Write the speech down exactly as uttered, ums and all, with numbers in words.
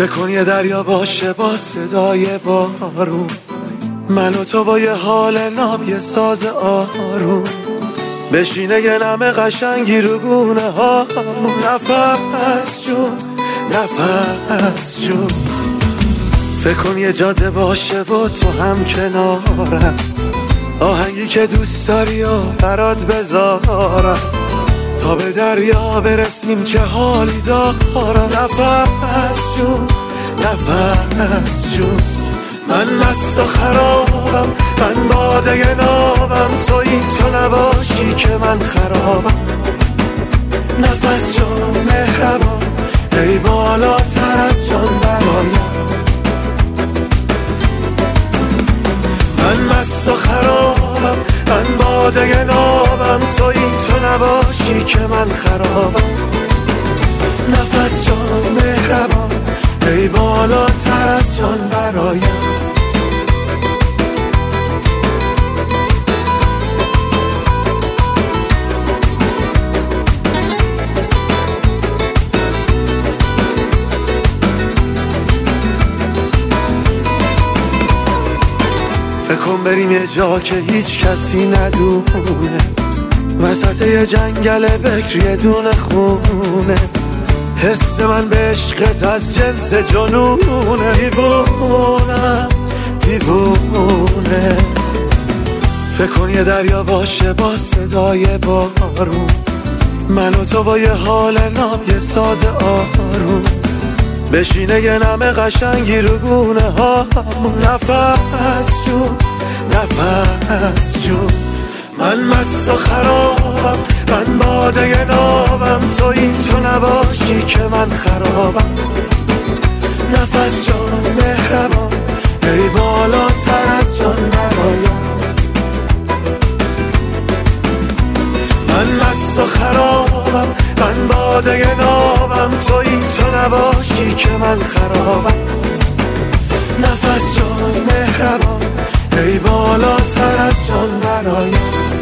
فکر کن یه دریا باشه با صدای بارون، من و تو با یه حال ناب یه ساز آروم، بشینه یه نمه قشنگی رو گونه ها، نفس جون نفس جون. فکر کن یه جاده باشه و تو هم کنارم، آهنگی که دوست داری و برات بذارم، تا به دریا برسیم چه حالی دارم. نفس جون نفس جون. من مست و خرابم، من باده نابم، تویی تو نباشی که من خرابم. نفس جون مهربان، ای بالاتر از جان برایم. من مست و خرابم، من باده نابم، تویی تو نباشی که من خرابم. نفس جان مهربان، ای بالاتر از جان برایم. فکر کن بریم یه جا که هیچ کسی ندونه، وسط یه جنگل بکر یه دونه خونه، حس من به عشقت از جنس جنونه. دیوونم دیوونه. فکر کن یه دریا باشه با صدای بارون، من و تو با یه حال ناب یه ساز آروم، بشینه یه نمه قشنگی رو گونه ها، نفس جون نفس جون. من مست و خرابم، من باده نابم، تویی تو نباشی که من خرابم. نفس جان مهربان، ای بالاتر از جان برایم. من مست و خرابم، من باده نابم، تویی تو نباشی که من خرابم. نفس جان مهربان، ای بالاتر از جان برایم.